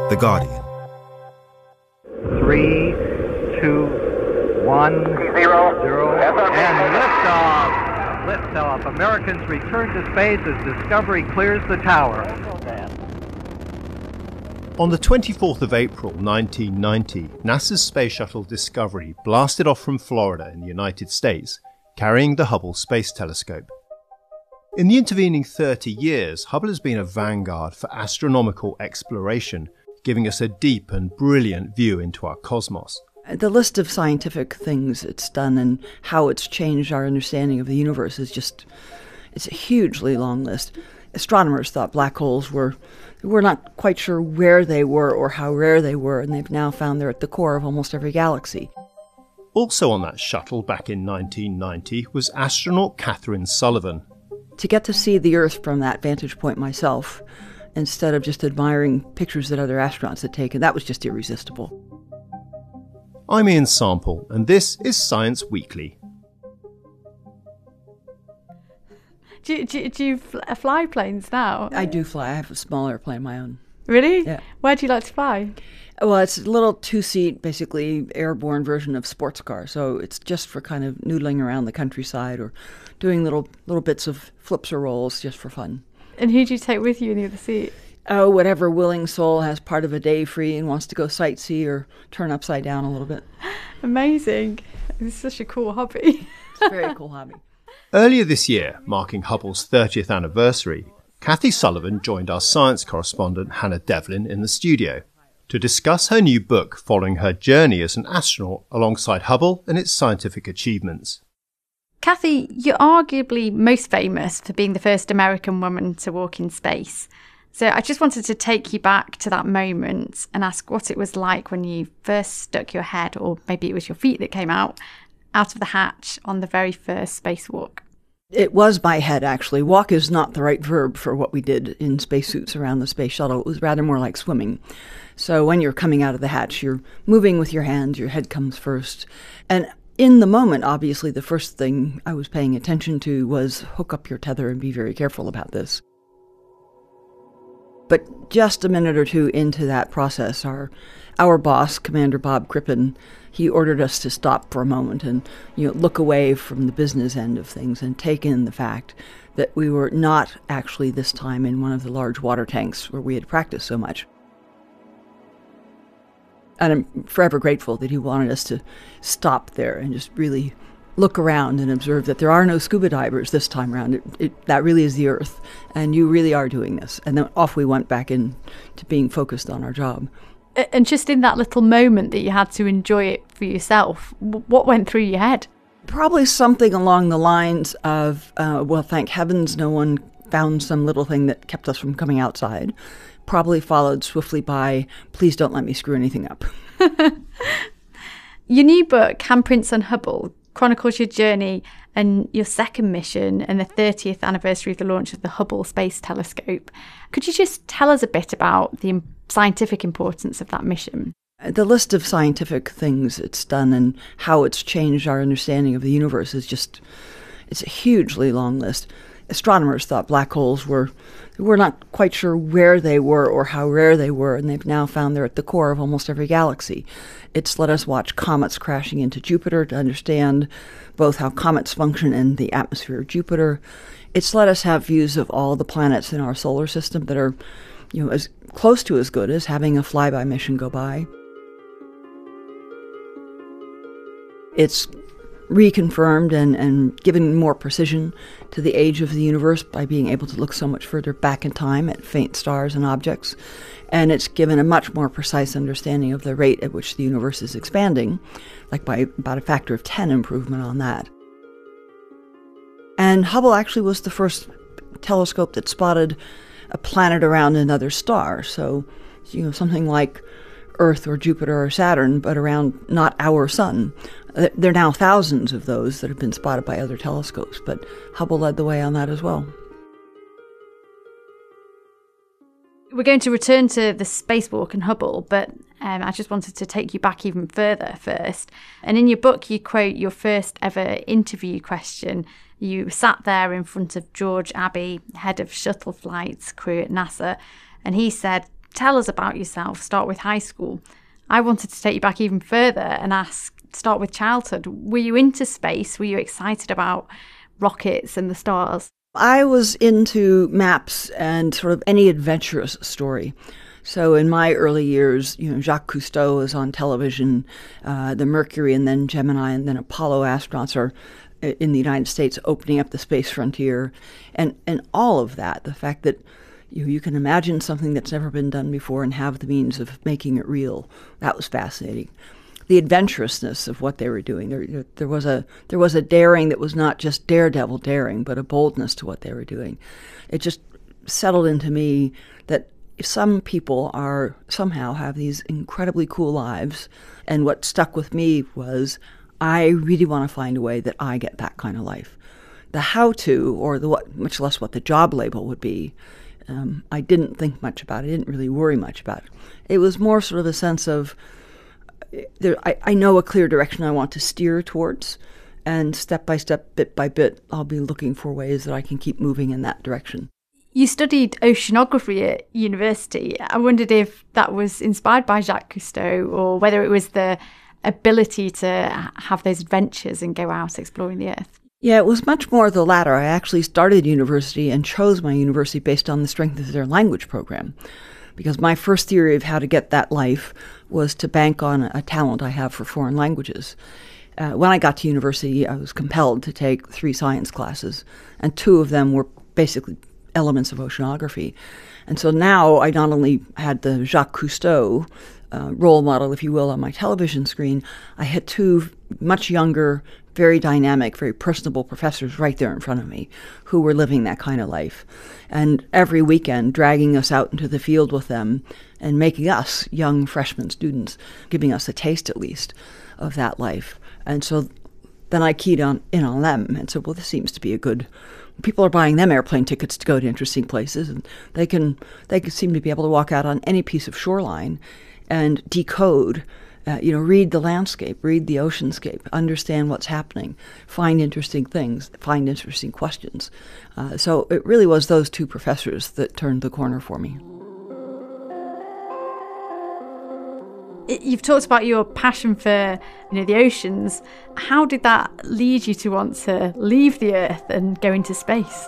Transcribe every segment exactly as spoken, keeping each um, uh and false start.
The Guardian. Three, two, one, zero, zero, and liftoff. Liftoff. Americans return to space as Discovery clears the tower. On the twenty-fourth of April nineteen ninety, NASA's Space Shuttle Discovery blasted off from Florida in the United States, carrying the Hubble Space Telescope. In the intervening thirty years, Hubble has been a vanguard for astronomical exploration, giving us a deep and brilliant view into our cosmos. The list of scientific things it's done and how it's changed our understanding of the universe is just, it's a hugely long list. Astronomers thought black holes were, we're not quite sure where they were or how rare they were, and they've now found they're at the core of almost every galaxy. Also on that shuttle back in nineteen ninety was astronaut Catherine Sullivan. To get to see the Earth from that vantage point myself, instead of just admiring pictures that other astronauts had taken, that was just irresistible. I'm Ian Sample, and this is Science Weekly. Do you, do, you, do you fly planes now? I do fly. I have a small airplane of my own. Really? Yeah. Where do you like to fly? Well, it's a little two-seat, basically airborne version of sports car. So it's just for kind of noodling around the countryside or doing little little bits of flips or rolls just for fun. And who do you take with you in the other seat? Oh, whatever willing soul has part of a day free and wants to go sightsee or turn upside down a little bit. Amazing. It's such a cool hobby. It's a very cool hobby. Earlier this year, marking Hubble's thirtieth anniversary, Cathy Sullivan joined our science correspondent Hannah Devlin in the studio to discuss her new book following her journey as an astronaut alongside Hubble and its scientific achievements. Cathy, you're arguably most famous for being the first American woman to walk in space. So I just wanted to take you back to that moment and ask what it was like when you first stuck your head, or maybe it was your feet that came out, out of the hatch on the very first spacewalk. It was my head, actually. Walk is not the right verb for what we did in spacesuits around the space shuttle. It was rather more like swimming. So when you're coming out of the hatch, you're moving with your hands, your head comes first. And in the moment, obviously, the first thing I was paying attention to was hook up your tether and be very careful about this. But just a minute or two into that process, our our boss, Commander Bob Crippen, he ordered us to stop for a moment and, you know, look away from the business end of things and take in the fact that we were not actually this time in one of the large water tanks where we had practiced so much. And I'm forever grateful that he wanted us to stop there and just really look around and observe that there are no scuba divers this time around. It, it, that really is the Earth, and you really are doing this. And then off we went back in to being focused on our job. And just in that little moment that you had to enjoy it for yourself, what went through your head? Probably something along the lines of, uh, well, thank heavens no one found some little thing that kept us from coming outside. Probably followed swiftly by, please don't let me screw anything up. Your new book, Handprints on Hubble, chronicles your journey and your second mission and the thirtieth anniversary of the launch of the Hubble Space Telescope. Could you just tell us a bit about the scientific importance of that mission? The list of scientific things it's done and how it's changed our understanding of the universe is just, it's a hugely long list. Astronomers thought black holes were, we're not quite sure where they were or how rare they were, and they've now found they're at the core of almost every galaxy. It's let us watch comets crashing into Jupiter to understand both how comets function in the atmosphere of Jupiter. It's let us have views of all the planets in our solar system that are, you know, as close to as good as having a flyby mission go by. It's reconfirmed and, and given more precision to the age of the universe by being able to look so much further back in time at faint stars and objects. And it's given a much more precise understanding of the rate at which the universe is expanding, like by about a factor of ten improvement on that. And Hubble actually was the first telescope that spotted a planet around another star. So, you know, something like Earth or Jupiter or Saturn, but around not our sun. There are now thousands of those that have been spotted by other telescopes, but Hubble led the way on that as well. We're going to return to the spacewalk and Hubble, but um, I just wanted to take you back even further first. And in your book, you quote your first ever interview question. You sat there in front of George Abbey, head of shuttle flights crew at NASA, and he said, tell us about yourself, start with high school. I wanted to take you back even further and ask, start with childhood. Were you into space? Were you excited about rockets and the stars? I was into maps and sort of any adventurous story. So in my early years, you know, Jacques Cousteau was on television, uh, the Mercury and then Gemini and then Apollo astronauts are in the United States opening up the space frontier. And, and all of that, the fact that you, you can imagine something that's never been done before and have the means of making it real, that was fascinating. The adventurousness of what they were doing. There, there was a there was a daring that was not just daredevil daring, but a boldness to what they were doing. It just settled into me that some people are somehow have these incredibly cool lives, and what stuck with me was I really want to find a way that I get that kind of life. The how-to, or the what, much less what the job label would be, um, I didn't think much about. I didn't really worry much about it. It was more sort of a sense of There, I, I know a clear direction I want to steer towards, and step by step, bit by bit, I'll be looking for ways that I can keep moving in that direction. You studied oceanography at university. I wondered if that was inspired by Jacques Cousteau or whether it was the ability to have those adventures and go out exploring the Earth. Yeah, it was much more the latter. I actually started university and chose my university based on the strength of their language program, because my first theory of how to get that life was to bank on a talent I have for foreign languages. Uh, when I got to university, I was compelled to take three science classes, and two of them were basically elements of oceanography. And so now I not only had the Jacques Cousteau uh, role model, if you will, on my television screen, I had two much younger, very dynamic, very personable professors right there in front of me who were living that kind of life. And every weekend, dragging us out into the field with them and making us, young freshman students, giving us a taste at least of that life. And so then I keyed on in on them and said, well, this seems to be a good... People are buying them airplane tickets to go to interesting places, and they can they can seem to be able to walk out on any piece of shoreline and decode, uh, you know, read the landscape, read the oceanscape, understand what's happening, find interesting things, find interesting questions. Uh, so it really was those two professors that turned the corner for me. You've talked about your passion for, you know, the oceans. How did that lead you to want to leave the Earth and go into space?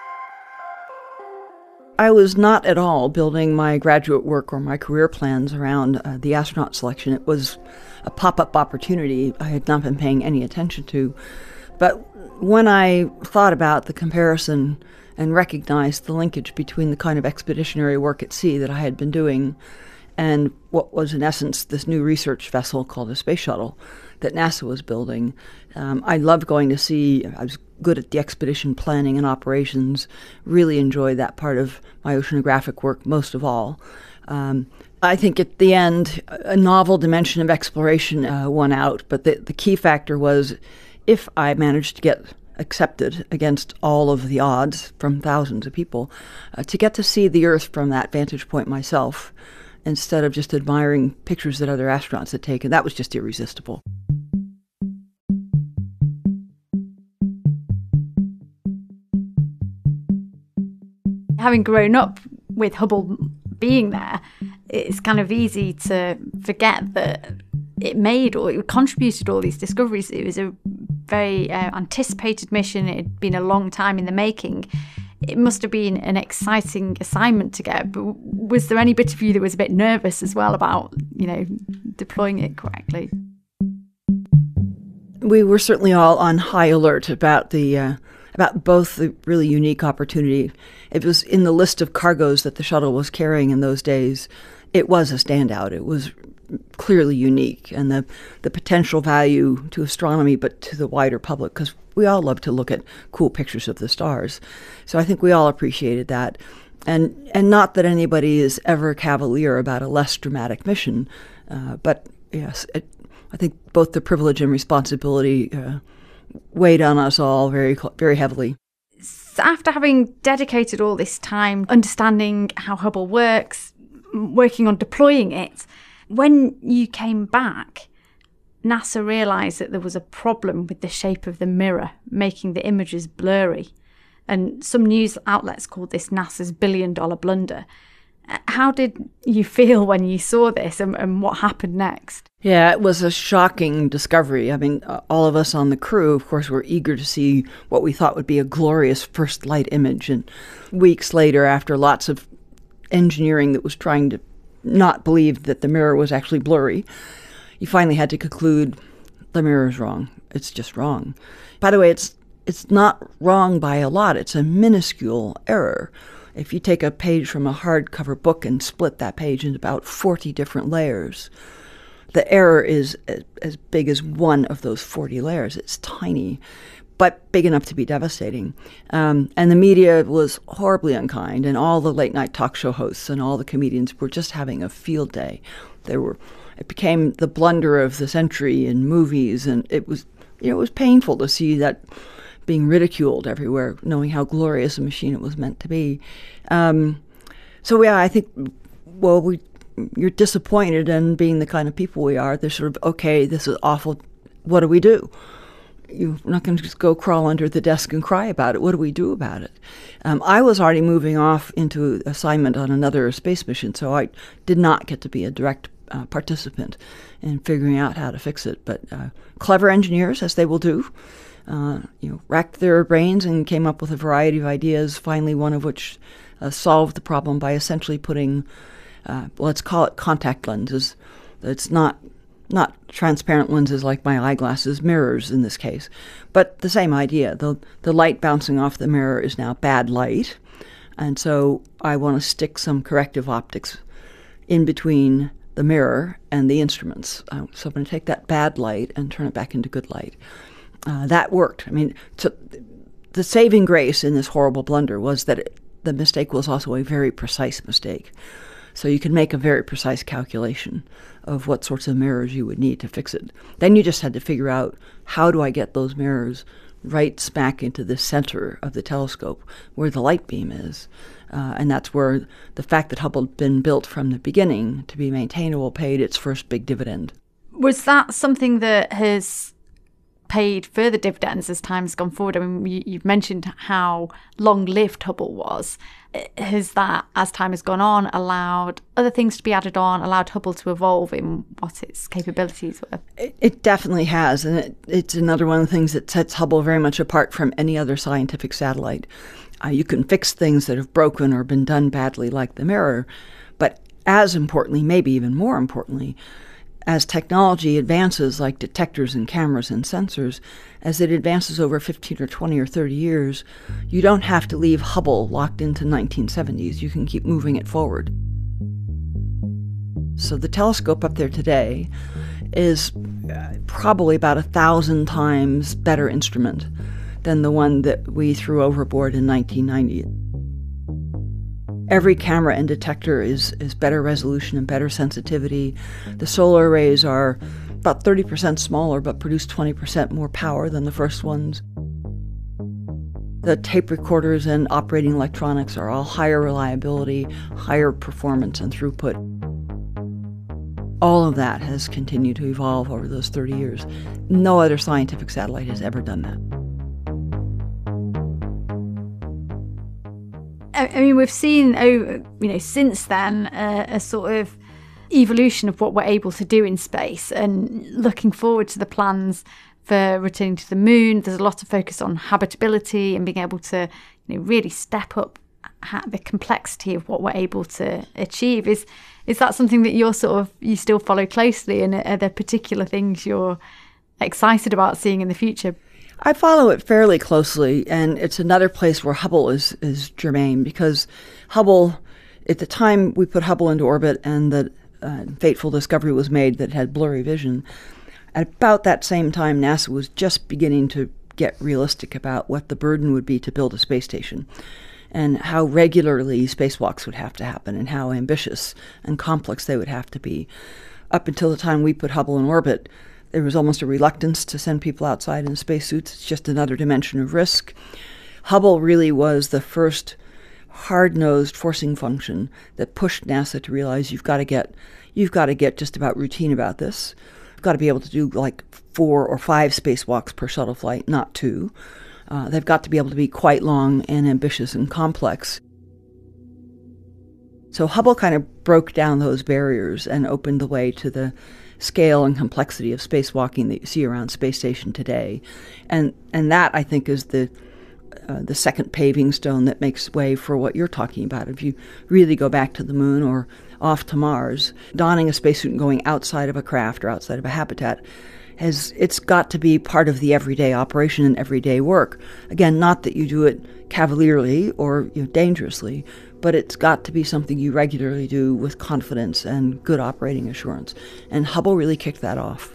I was not at all building my graduate work or my career plans around uh, the astronaut selection. It was a pop-up opportunity I had not been paying any attention to. But when I thought about the comparison and recognized the linkage between the kind of expeditionary work at sea that I had been doing and what was in essence this new research vessel called a space shuttle that NASA was building, um, I loved going to sea. I was good at the expedition planning and operations, really enjoyed that part of my oceanographic work most of all. Um, I think at the end, a novel dimension of exploration uh, won out, but the, the key factor was if I managed to get accepted against all of the odds from thousands of people, uh, to get to see the Earth from that vantage point myself, instead of just admiring pictures that other astronauts had taken, that was just irresistible. Having grown up with Hubble being there, it's kind of easy to forget that it made or it contributed all these discoveries. It was a very uh, anticipated mission. It had been a long time in the making. It must have been an exciting assignment to get, but was there any bit of you that was a bit nervous as well about, you know, deploying it correctly? We were certainly all on high alert about the uh, about both the really unique opportunity. It was in the list of cargoes that the shuttle was carrying in those days. It was a standout. It was clearly unique, and the, the potential value to astronomy, but to the wider public, because we all love to look at cool pictures of the stars. So I think we all appreciated that. And and not that anybody is ever cavalier about a less dramatic mission, uh, but yes, it, I think both the privilege and responsibility uh, weighed on us all very, very heavily. So after having dedicated all this time understanding how Hubble works, working on deploying it, when you came back, NASA realised that there was a problem with the shape of the mirror, making the images blurry. And some news outlets called this NASA's billion dollar blunder. How did you feel when you saw this, and, and what happened next? Yeah, it was a shocking discovery. I mean, all of us on the crew, of course, were eager to see what we thought would be a glorious first light image. And weeks later, after lots of engineering that was trying to not believe that the mirror was actually blurry, you finally had to conclude the mirror is wrong. It's just wrong. By the way, it's it's not wrong by a lot. It's a minuscule error. If you take a page from a hardcover book and split that page into about forty different layers, the error is as big as one of those forty layers. It's tiny, but big enough to be devastating. Um, and the media was horribly unkind, and all the late-night talk show hosts and all the comedians were just having a field day. They were. It became the blunder of the century in movies, and it was, you know, it was painful to see that being ridiculed everywhere, knowing how glorious a machine it was meant to be. Um, so yeah, I think, well, we you're disappointed, and being the kind of people we are, they're sort of, okay, this is awful. What do we do? You're not going to just go crawl under the desk and cry about it. What do we do about it? Um, I was already moving off into assignment on another space mission, so I did not get to be a direct uh, participant in figuring out how to fix it. But uh, clever engineers, as they will do, uh, you know, racked their brains and came up with a variety of ideas, finally one of which uh, solved the problem by essentially putting, uh, let's call it contact lenses. It's not Not transparent lenses like my eyeglasses, mirrors in this case, but the same idea. The, the light bouncing off the mirror is now bad light, and so I want to stick some corrective optics in between the mirror and the instruments. Uh, so I'm going to take that bad light and turn it back into good light. Uh, that worked. I mean, so the saving grace in this horrible blunder was that it, the mistake was also a very precise mistake. So you can make a very precise calculation of what sorts of mirrors you would need to fix it. Then you just had to figure out, how do I get those mirrors right smack into the center of the telescope where the light beam is? Uh, and that's where the fact that Hubble had been built from the beginning to be maintainable paid its first big dividend. Was that something that has paid further dividends as time's gone forward? I mean, you, you've mentioned how long-lived Hubble was. Has that, as time has gone on, allowed other things to be added on, allowed Hubble to evolve in what its capabilities were? It, it definitely has, and it, it's another one of the things that sets Hubble very much apart from any other scientific satellite. Uh, you can fix things that have broken or been done badly, like the mirror, but as importantly, maybe even more importantly, as technology advances, like detectors and cameras and sensors, as it advances over fifteen or twenty or thirty years, you don't have to leave Hubble locked into nineteen seventies. You can keep moving it forward. So the telescope up there today is probably about a thousand times better instrument than the one that we threw overboard in nineteen ninety. Every camera and detector is, is better resolution and better sensitivity. The solar arrays are about thirty percent smaller, but produce twenty percent more power than the first ones. The tape recorders and operating electronics are all higher reliability, higher performance and throughput. All of that has continued to evolve over those thirty years. No other scientific satellite has ever done that. I mean, we've seen, you know, since then, uh, a sort of evolution of what we're able to do in space, and looking forward to the plans for returning to the moon. There's a lot of focus on habitability and being able to, you know, really step up the complexity of what we're able to achieve. Is is that something that you're sort of, you still follow closely, and are there particular things you're excited about seeing in the future? I follow it fairly closely, and it's another place where Hubble is, is germane, because Hubble, at the time we put Hubble into orbit and the uh, fateful discovery was made that it had blurry vision, at about that same time NASA was just beginning to get realistic about what the burden would be to build a space station, and how regularly spacewalks would have to happen, and how ambitious and complex they would have to be. Up until the time we put Hubble in orbit, there was almost a reluctance to send people outside in spacesuits. It's just another dimension of risk. Hubble really was the first hard-nosed forcing function that pushed NASA to realize you've got to get, you've got to get just about routine about this. You've got to be able to do like four or five spacewalks per shuttle flight, not two. Uh, they've got to be able to be quite long and ambitious and complex. So Hubble kind of broke down those barriers and opened the way to the scale and complexity of spacewalking that you see around Space Station today. And and that, I think, is the uh, the second paving stone that makes way for what you're talking about. If you really go back to the moon or off to Mars, donning a spacesuit and going outside of a craft or outside of a habitat, has it's got to be part of the everyday operation and everyday work. Again, not that you do it cavalierly or you know, dangerously, but it's got to be something you regularly do with confidence and good operating assurance. And Hubble really kicked that off.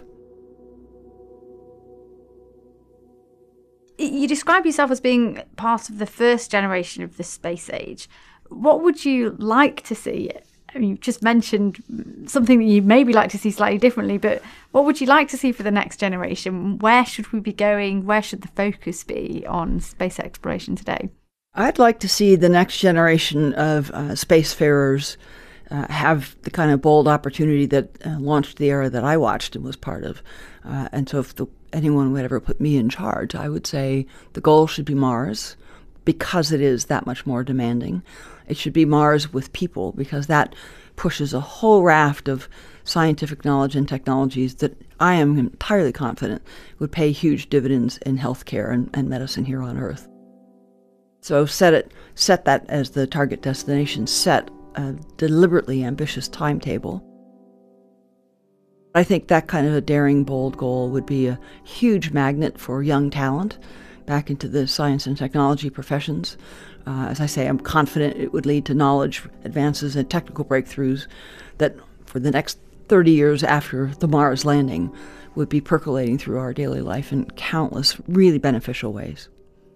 You describe yourself as being part of the first generation of the space age. What would you like to see? I mean, you've just mentioned something that you maybe like to see slightly differently, but what would you like to see for the next generation? Where should we be going? Where should the focus be on space exploration today? I'd like to see the next generation of uh, spacefarers uh, have the kind of bold opportunity that uh, launched the era that I watched and was part of. Uh, and so if the, anyone would ever put me in charge, I would say the goal should be Mars, because it is that much more demanding. It should be Mars with people, because that pushes a whole raft of scientific knowledge and technologies that I am entirely confident would pay huge dividends in healthcare and, and medicine here on Earth. So set it, set that as the target destination, set a deliberately ambitious timetable. I think that kind of a daring, bold goal would be a huge magnet for young talent back into the science and technology professions. Uh, as I say, I'm confident it would lead to knowledge advances and technical breakthroughs that for the next thirty years after the Mars landing would be percolating through our daily life in countless really beneficial ways.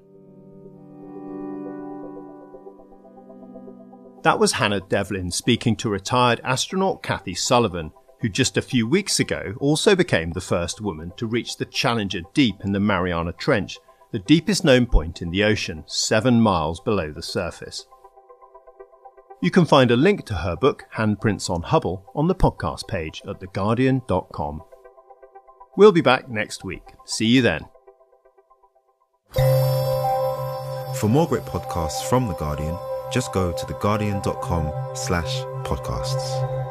That was Hannah Devlin speaking to retired astronaut Kathy Sullivan, who just a few weeks ago also became the first woman to reach the Challenger Deep in the Mariana Trench, the deepest known point in the ocean, seven miles below the surface. You can find a link to her book, Handprints on Hubble, on the podcast page at the guardian dot com. We'll be back next week. See you then. For more great podcasts from The Guardian, just go to the guardian dot com slash podcasts.